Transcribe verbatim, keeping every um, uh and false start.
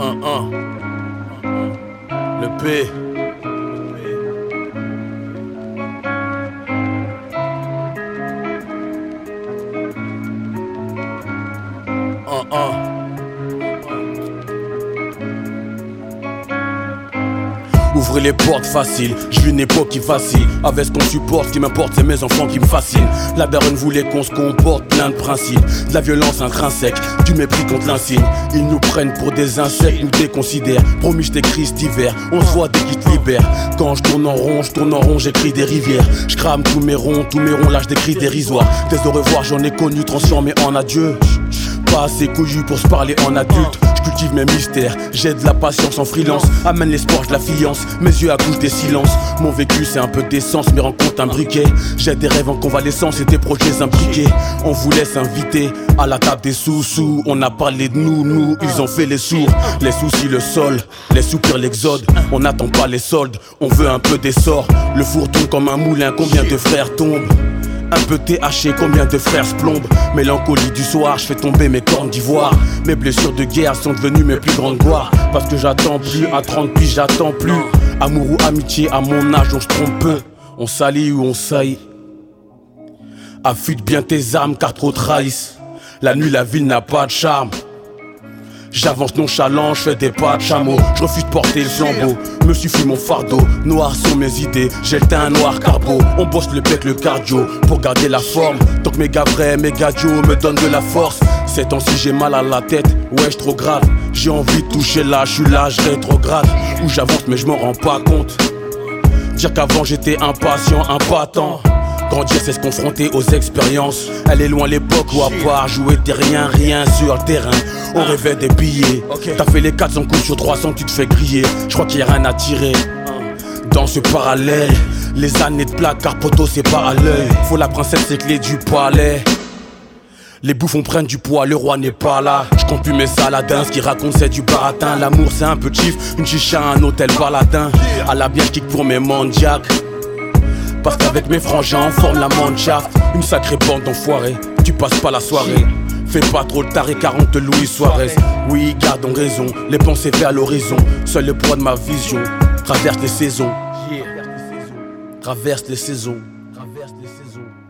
un, un. Le P. Un, un. Ouvrez les portes faciles, je vis une époque qui vacille. Avec ce qu'on supporte, ce qui m'importe c'est mes enfants qui me fascinent. La daronne voulait qu'on se comporte plein de principes. De la violence intrinsèque, du mépris contre l'insigne. Ils nous prennent pour des insectes, nous déconsidèrent. Promis je t'écris cet hiver, on se voit dès qu'ils te libèrent. Quand je tourne en rond, je tourne en rond, j'écris des rivières. Je crame tous mes ronds, tous mes ronds, là je décris dérisoires. Des au revoir j'en ai connu, transformé en adieu. Pas assez couillu pour se parler en adulte. Je cultive mes mystères, j'ai de la patience en freelance. Amène l'espoir, je la fiance, mes yeux accouchent des silences. Mon vécu c'est un peu d'essence, mes rencontres un briquet. J'ai des rêves en convalescence et des projets imbriqués. On vous laisse inviter à la table des sous-sous. On a parlé de nous, nous, ils ont fait les sourds. Les soucis, le sol, les soupirs, l'exode. On n'attend pas les soldes, on veut un peu d'essor. Le four tourne comme un moulin, combien de frères tombent? Un peu T H C, combien de frères se plombent? Mélancolie du soir, je fais tomber mes cornes d'ivoire. Mes blessures de guerre sont devenues mes plus grandes gloires. Parce que j'attends plus, à trente piges j'attends plus. Amour ou amitié, à mon âge on se trompe peu. On s'allie ou on saillit. Affûte bien tes armes car trop trahissent. La nuit la ville n'a pas de charme. J'avance nonchalant, je fais des pas de chameau. Je refuse de porter le flambeau, me suffit mon fardeau. Noir sont mes idées, j'ai le teint noir carbo. On bosse le bec, le cardio, pour garder la forme. Tant que mes gars vrais, mes gars duo me donnent de la force. Ces temps-ci j'ai mal à la tête, ouais j'suis trop grave. J'ai envie de toucher là, j'suis là, j'rétrograde. Où j'avance mais j'm'en rends pas compte. Dire qu'avant j'étais impatient, impatent. Grandir c'est se confronter aux expériences. Elle est loin l'époque où à part jouer t'es rien, rien sur le terrain. On rêvait des billets. T'as fait les quatre cents coups sur trois cents, tu te fais griller. J'crois qu'il y a rien à tirer dans ce parallèle. Les années de placard poteau c'est pas à l'œil. Faut la princesse c'est clé du palais. Les bouffons prennent du poids, le roi n'est pas là. Je compte plus mes saladins, ce qui raconte c'est du baratin. L'amour c'est un peu chief, une chicha, un hôtel baladin. À la bière je kick pour mes mandiacs. Parce qu'avec mes frangins on forme la manchaft. Une sacrée bande d'enfoirés, tu passes pas la soirée. Fais pas trop le taré quarante Louis Suarez. Oui gardons raison, les pensées vers l'horizon. Seul le poids de ma vision traverse les saisons. Traverse les saisons. Traverse les saisons.